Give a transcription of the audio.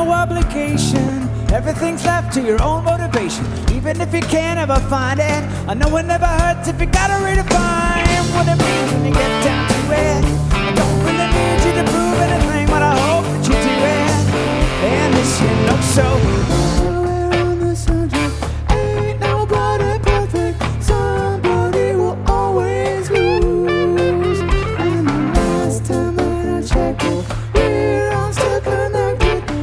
no obligation. Everything's left to your own motivation. Even if you can't ever find it, I know it never hurts if you gotta